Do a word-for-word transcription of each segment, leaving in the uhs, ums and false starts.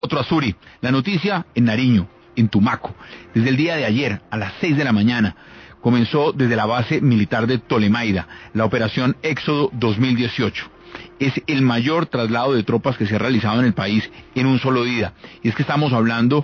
Otro Azuri, la noticia en Nariño, en Tumaco. Desde el día de ayer, a las seis de la mañana, comenzó desde la base militar de Tolemaida, la operación Éxodo dos mil dieciocho. Es el mayor traslado de tropas que se ha realizado en el país en un solo día. Y es que estamos hablando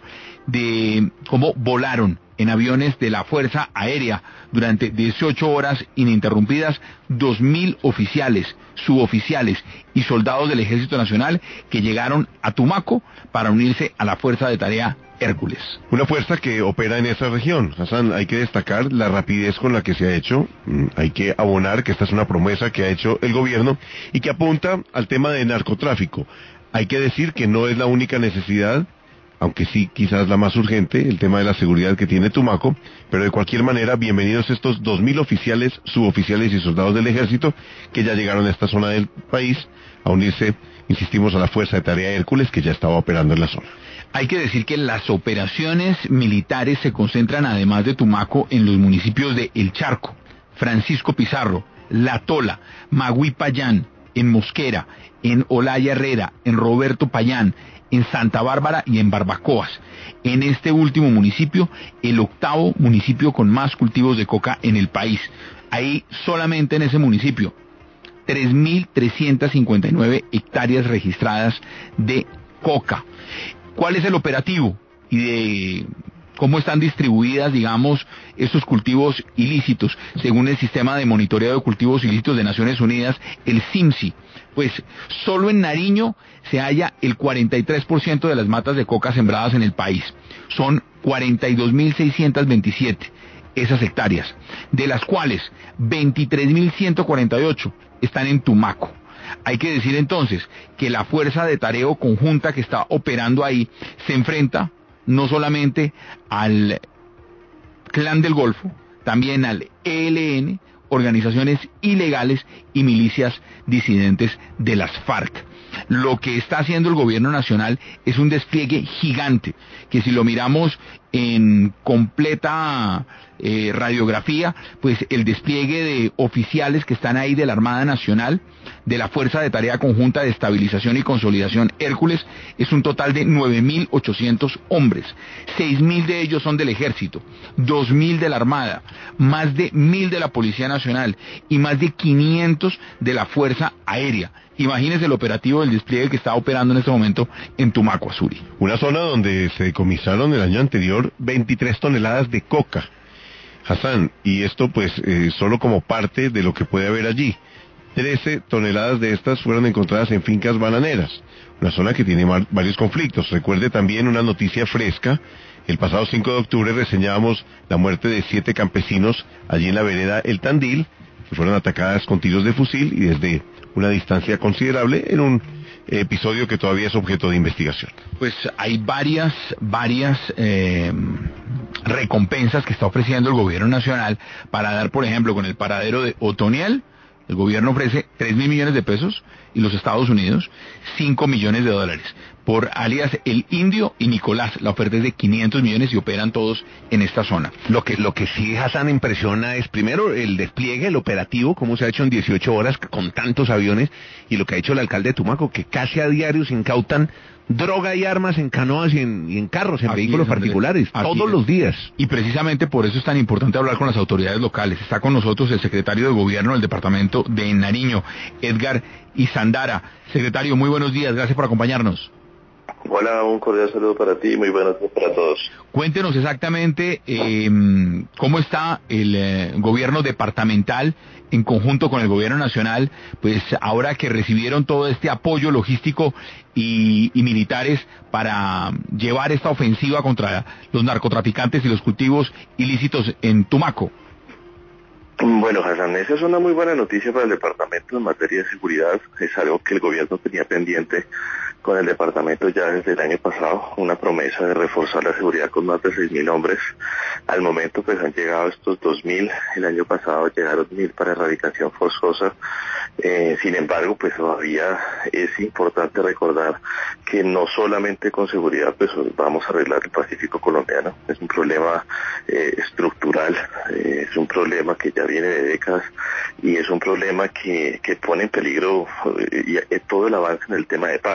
de cómo volaron en aviones de la Fuerza Aérea durante dieciocho horas ininterrumpidas dos mil oficiales, suboficiales y soldados del Ejército Nacional que llegaron a Tumaco para unirse a la Fuerza de Tarea Hércules. Una fuerza que opera en esa región. Hassan, hay que destacar la rapidez con la que se ha hecho. Hay que abonar que esta es una promesa que ha hecho el gobierno y que apunta al tema de narcotráfico. Hay que decir que no es la única necesidad, aunque sí quizás la más urgente, el tema de la seguridad que tiene Tumaco, pero de cualquier manera, bienvenidos estos dos mil oficiales, suboficiales y soldados del ejército que ya llegaron a esta zona del país a unirse, insistimos, a la Fuerza de Tarea Hércules que ya estaba operando en la zona. Hay que decir que las operaciones militares se concentran, además de Tumaco, en los municipios de El Charco, Francisco Pizarro, La Tola, Magüí Payán, en Mosquera, en Olaya Herrera, en Roberto Payán, en Santa Bárbara y en Barbacoas. En este último municipio, el octavo municipio con más cultivos de coca en el país. Ahí solamente en ese municipio, tres mil trescientas cincuenta y nueve hectáreas registradas de coca. ¿Cuál es el operativo? Y de cómo están distribuidas, digamos, estos cultivos ilícitos, según el Sistema de Monitoreo de Cultivos Ilícitos de Naciones Unidas, el SIMSI. Pues solo en Nariño se halla el cuarenta y tres por ciento de las matas de coca sembradas en el país. Son cuarenta y dos mil seiscientas veintisiete esas hectáreas, de las cuales veintitrés mil ciento cuarenta y ocho están en Tumaco. Hay que decir entonces que la fuerza de tareo conjunta que está operando ahí se enfrenta no solamente al Clan del Golfo, también al E L N, organizaciones ilegales y milicias disidentes de las FARC. Lo que está haciendo el gobierno nacional es un despliegue gigante, que si lo miramos en completa eh, radiografía, pues el despliegue de oficiales que están ahí de la Armada Nacional, de la Fuerza de Tarea Conjunta de Estabilización y Consolidación Hércules, es un total de nueve mil ochocientos hombres. seis mil de ellos son del Ejército, dos mil de la Armada, más de mil de la Policía Nacional y más de quinientos de la Fuerza Aérea. Imagínese el operativo del despliegue que está operando en este momento en Tumaco, Azuri. Una zona donde se decomisaron el año anterior veintitrés toneladas de coca. Hassan, y esto pues eh, solo como parte de lo que puede haber allí. trece toneladas de estas fueron encontradas en fincas bananeras, una zona que tiene varios conflictos. Recuerde también una noticia fresca. El pasado cinco de octubre reseñábamos la muerte de siete campesinos allí en la vereda El Tandil, que fueron atacadas con tiros de fusil y desde una distancia considerable en un episodio que todavía es objeto de investigación. Pues hay varias, varias eh, recompensas que está ofreciendo el gobierno nacional para dar, por ejemplo, con el paradero de Otoniel. El gobierno ofrece tres mil millones de pesos y los Estados Unidos cinco millones de dólares. Por alias El Indio y Nicolás, la oferta es de quinientos millones y operan todos en esta zona. Lo que, lo que sí, Hassan, impresiona es primero el despliegue, el operativo, cómo se ha hecho en dieciocho horas con tantos aviones, y lo que ha hecho el alcalde de Tumaco, que casi a diario se incautan droga y armas en canoas y en, y en carros, en Así vehículos es, Andrés. particulares, Así todos es. los días. Y precisamente por eso es tan importante hablar con las autoridades locales. Está con nosotros el secretario de Gobierno del Departamento de Nariño, Edgar Izandara. Secretario, muy buenos días, gracias por acompañarnos. Hola, un cordial saludo para ti y muy buenos días para todos. Cuéntenos exactamente eh, cómo está el eh, gobierno departamental en conjunto con el gobierno nacional, pues ahora que recibieron todo este apoyo logístico y, y militares para llevar esta ofensiva contra los narcotraficantes y los cultivos ilícitos en Tumaco. Bueno, Hassan, esa es una muy buena noticia para el departamento en materia de seguridad. Es algo que el gobierno tenía pendiente con el departamento ya desde el año pasado, una promesa de reforzar la seguridad con más de seis mil hombres. Al momento pues han llegado estos dos mil, el año pasado llegaron mil para erradicación forzosa. Eh, sin embargo, pues todavía es importante recordar que no solamente con seguridad pues vamos a arreglar el Pacífico colombiano. Es un problema eh, estructural, eh, es un problema que ya viene de décadas y es un problema que, que pone en peligro eh, todo el avance en el tema de paz.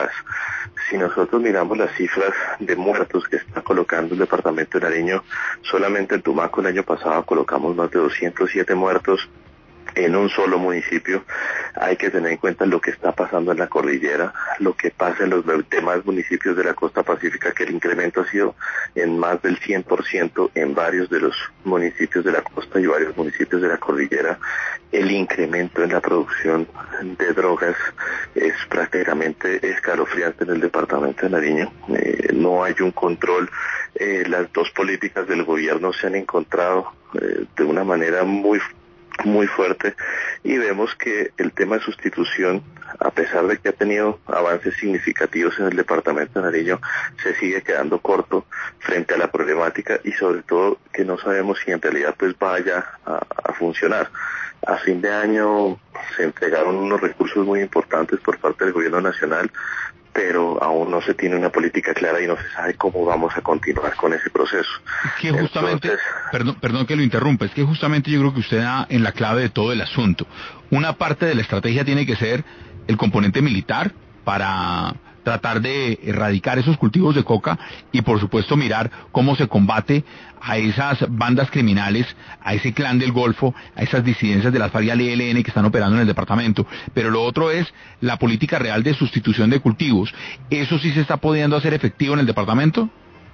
Si nosotros miramos las cifras de muertos que está colocando el departamento de Nariño, solamente en Tumaco el año pasado colocamos más de doscientos siete muertos en un solo municipio. Hay que tener en cuenta lo que está pasando en la cordillera, lo que pasa en los demás municipios de la costa pacífica, que el incremento ha sido en más del cien por ciento en varios de los municipios de la costa y varios municipios de la cordillera. El incremento en la producción de drogas es prácticamente escalofriante en el departamento de Nariño. Eh, no hay un control. Eh, las dos políticas del gobierno se han encontrado eh, de una manera muy muy fuerte, y vemos que el tema de sustitución, a pesar de que ha tenido avances significativos en el departamento de Nariño, se sigue quedando corto frente a la problemática, y sobre todo que no sabemos si en realidad pues vaya a, a funcionar. A fin de año se entregaron unos recursos muy importantes por parte del gobierno nacional, pero aún no se tiene una política clara y no se sabe cómo vamos a continuar con ese proceso. Es que justamente, Entonces, perdón, perdón que lo interrumpa, es que justamente yo creo que usted da en la clave de todo el asunto. Una parte de la estrategia tiene que ser el componente militar para tratar de erradicar esos cultivos de coca y por supuesto mirar cómo se combate a esas bandas criminales, a ese clan del Golfo, a esas disidencias de las FARC y al E L N que están operando en el departamento. Pero lo otro es la política real de sustitución de cultivos. ¿Eso sí se está pudiendo hacer efectivo en el departamento?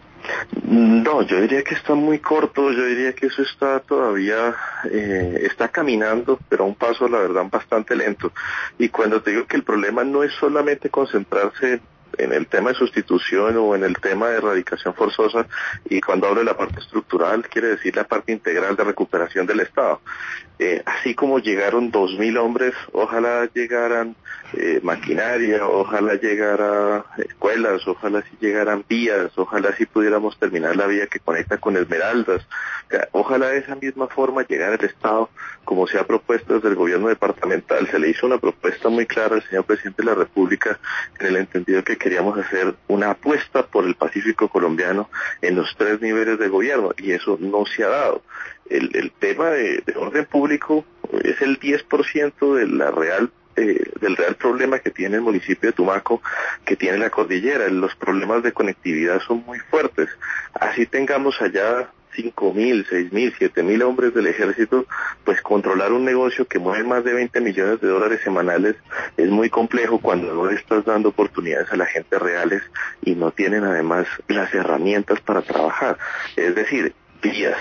No, yo diría que está muy corto, yo diría que eso está todavía, eh, está caminando, pero a un paso, la verdad, bastante lento. Y cuando te digo que el problema no es solamente concentrarse en el tema de sustitución o en el tema de erradicación forzosa, y cuando hablo de la parte estructural, quiere decir la parte integral de recuperación del Estado. Eh, así como llegaron dos mil hombres, ojalá llegaran eh, maquinaria, ojalá llegara escuelas, ojalá sí llegaran vías, ojalá sí pudiéramos terminar la vía que conecta con Esmeraldas. O sea, ojalá de esa misma forma llegara el Estado, como se ha propuesto desde el gobierno departamental. Se le hizo una propuesta muy clara al señor presidente de la República, en el entendido que queríamos hacer una apuesta por el Pacífico colombiano en los tres niveles de gobierno, y eso no se ha dado. El, el tema de, de orden público es el diez por ciento de la real eh, del real problema que tiene el municipio de Tumaco, que tiene la cordillera. Los problemas de conectividad son muy fuertes. Así tengamos allá cinco mil, seis mil, siete mil hombres del ejército, pues controlar un negocio que mueve más de veinte millones de dólares semanales es muy complejo cuando no le estás dando oportunidades a la gente reales y no tienen además las herramientas para trabajar. Es decir, vías,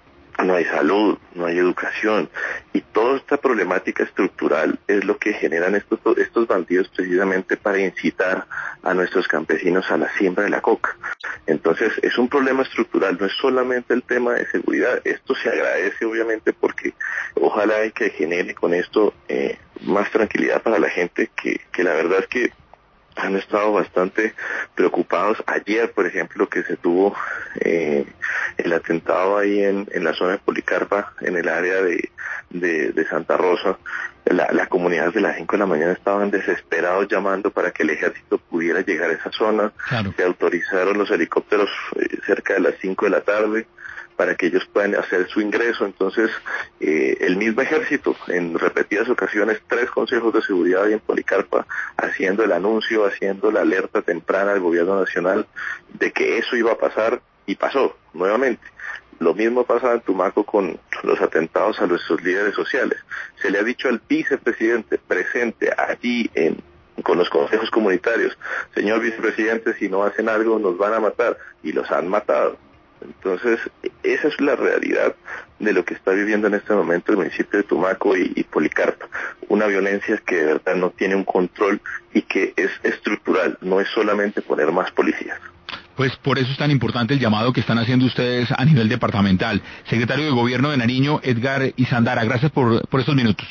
no hay salud, no hay educación, y toda esta problemática estructural es lo que generan estos, estos bandidos precisamente para incitar a nuestros campesinos a la siembra de la coca. Entonces es un problema estructural, no es solamente el tema de seguridad. Esto se agradece obviamente porque ojalá hay que genere con esto eh, más tranquilidad para la gente, que, que la verdad es que han estado bastante preocupados. Ayer, por ejemplo, que se tuvo eh, el atentado ahí en, en la zona de Policarpa, en el área de, de, de Santa Rosa, la, la comunidad de las cinco de la mañana estaban desesperados llamando para que el ejército pudiera llegar a esa zona. Claro. Se autorizaron los helicópteros eh, cerca de las cinco de la tarde para que ellos puedan hacer su ingreso. Entonces, eh, el mismo ejército, en repetidas ocasiones, tres consejos de seguridad ahí en Policarpa, haciendo el anuncio, haciendo la alerta temprana al gobierno nacional de que eso iba a pasar, y pasó nuevamente. Lo mismo pasa en Tumaco con los atentados a nuestros líderes sociales. Se le ha dicho al vicepresidente presente allí en con los consejos comunitarios: señor vicepresidente, si no hacen algo nos van a matar, y los han matado. Entonces, esa es la realidad de lo que está viviendo en este momento el municipio de Tumaco y, y Policarpa. Una violencia que de verdad no tiene un control y que es estructural, no es solamente poner más policías. Pues por eso es tan importante el llamado que están haciendo ustedes a nivel departamental. Secretario de Gobierno de Nariño, Edgar Izandara, gracias por, por estos minutos.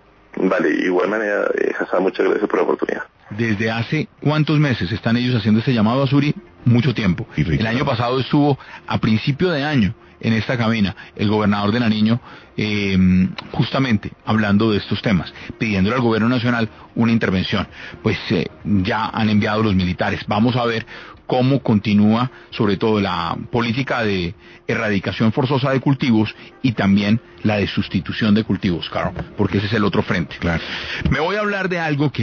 Vale, igual manera, eh, Hassan, muchas gracias por la oportunidad. ¿Desde hace cuántos meses están ellos haciendo este llamado a Suri? Mucho tiempo. El año pasado estuvo, a principio de año, en esta cabina, el gobernador de Nariño, eh, justamente hablando de estos temas, pidiéndole al gobierno nacional una intervención. Pues eh, ya han enviado los militares. Vamos a ver cómo continúa, sobre todo, la política de erradicación forzosa de cultivos y también la de sustitución de cultivos, claro, porque ese es el otro frente. Claro. Me voy a hablar de algo que